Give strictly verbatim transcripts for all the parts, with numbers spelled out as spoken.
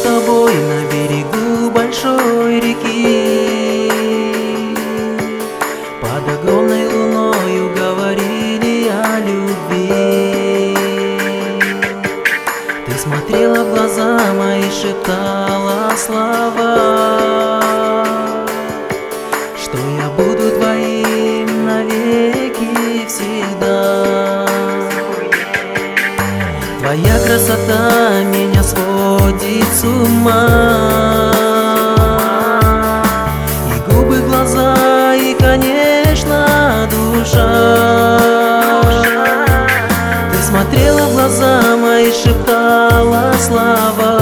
тобой на берегу большой реки. Под огромной луною говорили о любви. Ты смотрела в глаза мои, шептала слова, что я буду твоим навеки всегда. Твоя красота меня сводит с ума, и губы, глаза, и, конечно, душа. Ты смотрела в глаза мои, шептала слова,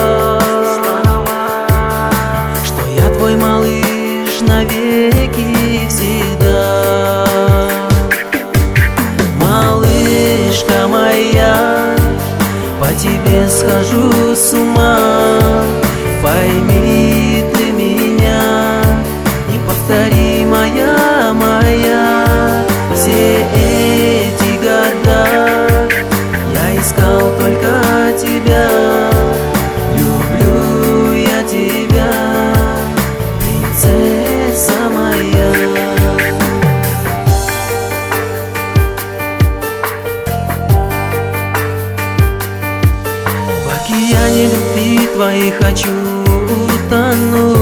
что я твой малыш навеки всегда. Малышка моя, по тебе схожу с ума. Пойми ты меня, неповторимая моя. Все эти года я искал только тебя. Люблю я тебя, принцесса моя. В океане любви твоей хочу утонуть.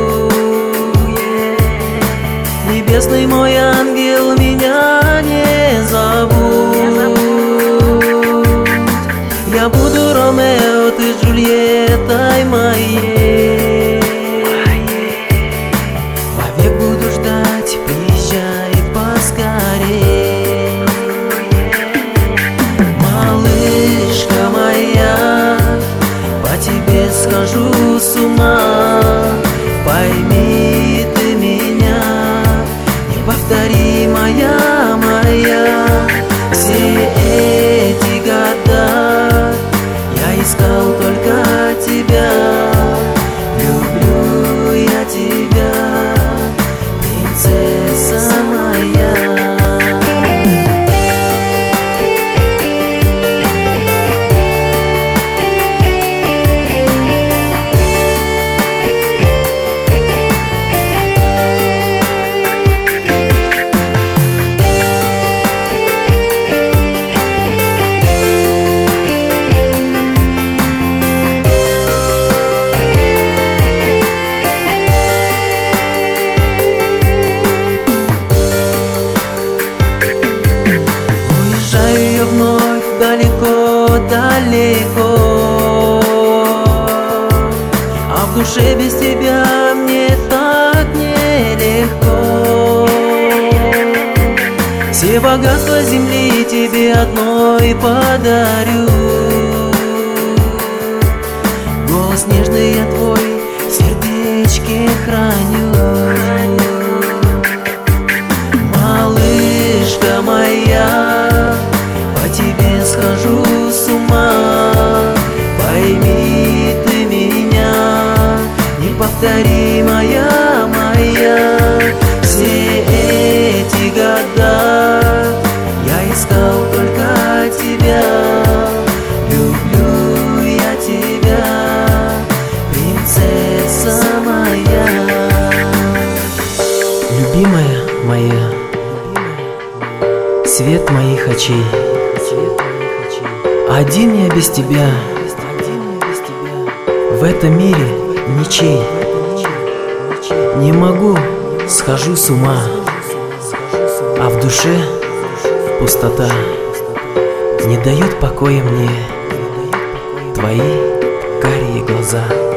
Небесный мой ангел, меня не забудь. Я буду Ромео, ты Джульеттой моей. Вовек буду ждать, приезжай поскорей. Малышка моя, по тебе схожу с ума. Пойми ты меня, неповторимая моя. Все эти года я искал только тебя. Люблю я тебя, принцесса моя. Далеко, а в душе без тебя мне так нелегко. Все богатства земли тебе одной подарю. Голос нежный я твой в сердечке храню. Малышка моя, по тебе схожу с ума. Пойми ты меня, неповторимая моя. Все эти года я искал только тебя. Люблю я тебя, принцесса моя. Любимая моя, свет моих очей, один я без тебя, в этом мире ничей. Не могу, схожу с ума, а в душе пустота. Не дают покоя мне твои карие глаза.